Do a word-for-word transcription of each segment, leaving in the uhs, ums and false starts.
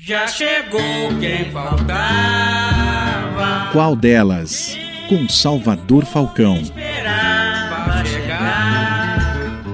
Já chegou quem faltava. Qual delas? Com Salvador Falcão. Esperava chegar.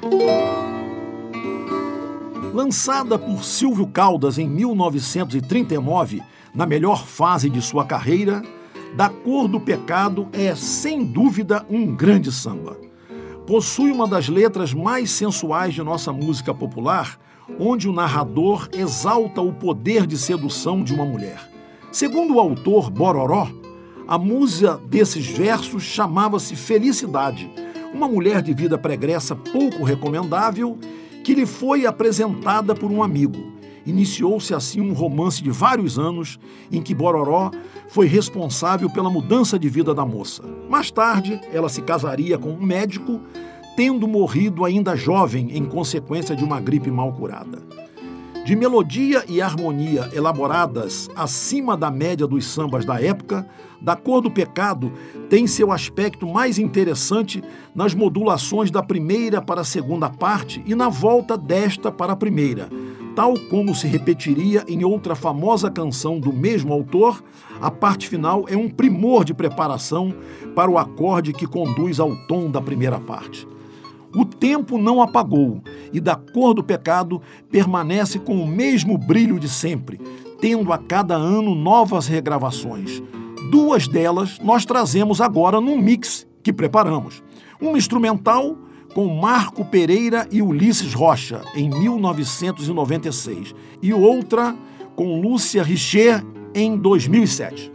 Lançada por Silvio Caldas em mil novecentos e trinta e nove, na melhor fase de sua carreira, Da Cor do Pecado é, sem dúvida, um grande samba. Possui uma das letras mais sensuais de nossa música popular, onde o narrador exalta o poder de sedução de uma mulher. Segundo o autor Bororó, a musa desses versos chamava-se Felicidade, uma mulher de vida pregressa pouco recomendável que lhe foi apresentada por um amigo. Iniciou-se assim um romance de vários anos em que Bororó foi responsável pela mudança de vida da moça. Mais tarde, ela se casaria com um médico, tendo morrido ainda jovem em consequência de uma gripe mal curada. De melodia e harmonia elaboradas acima da média dos sambas da época, Da Cor do Pecado tem seu aspecto mais interessante nas modulações da primeira para a segunda parte e na volta desta para a primeira. Tal como se repetiria em outra famosa canção do mesmo autor, a parte final é um primor de preparação para o acorde que conduz ao tom da primeira parte. O tempo não apagou e Da Cor do Pecado permanece com o mesmo brilho de sempre, tendo a cada ano novas regravações. Duas delas nós trazemos agora num mix que preparamos. Uma instrumental com Marco Pereira e Ulisses Rocha, em mil novecentos e noventa e seis, e outra com Lúcia Richer, em dois mil e sete.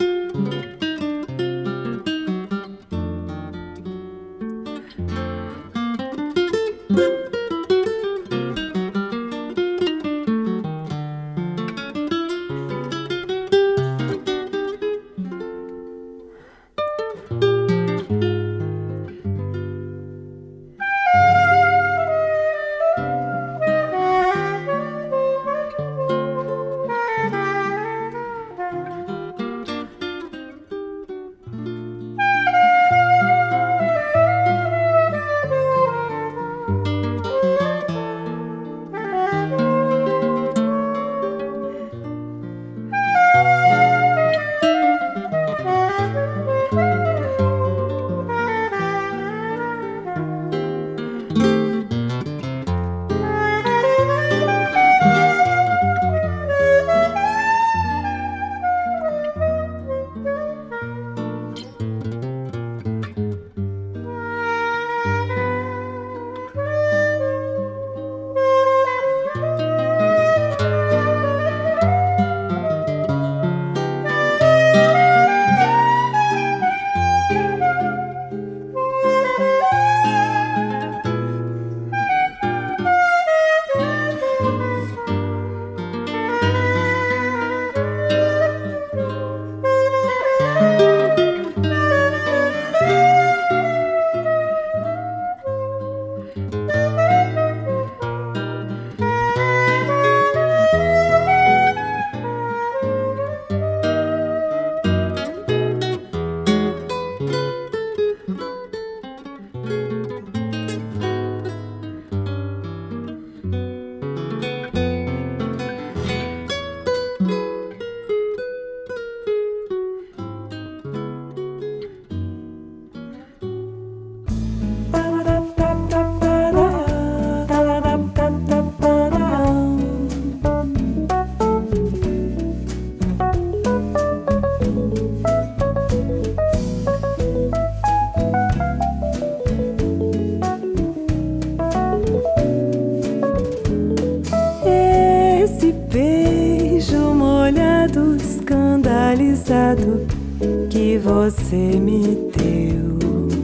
Que você me deu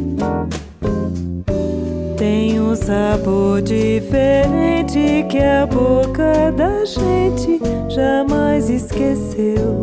tem um sabor diferente que a boca da gente jamais esqueceu.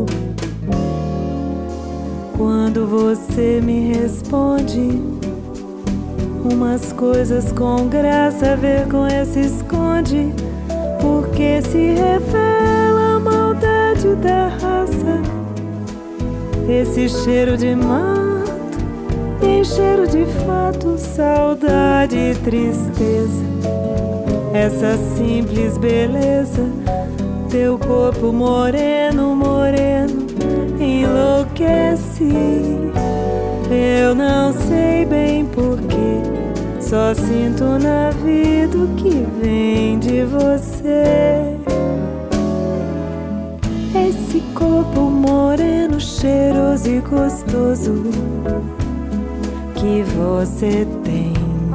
Quando você me responde umas coisas com graça, a vergonha se esconde, porque se revela a maldade da raça. Esse cheiro de mato tem cheiro de fato, saudade e tristeza. Essa simples beleza teu corpo moreno, moreno, enlouqueci. Eu não sei bem porquê, só sinto na vida o que vem de você. Esse corpo moreno, cheiroso e gostoso que você tem.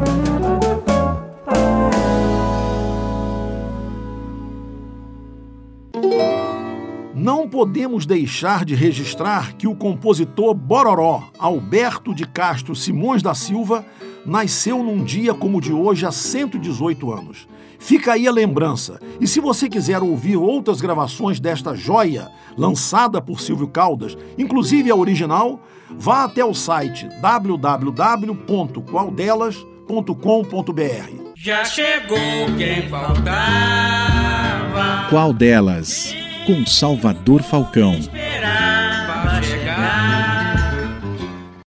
Não podemos deixar de registrar que o compositor Bororó, Alberto de Castro Simões da Silva, nasceu num dia como o de hoje há cento e dezoito anos. Fica aí a lembrança. E se você quiser ouvir outras gravações desta joia, lançada por Silvio Caldas, inclusive a original, vá até o site w w w ponto qual delas ponto com ponto b r. Já chegou quem faltava. Qual delas? Com Salvador Falcão. Esperava chegar.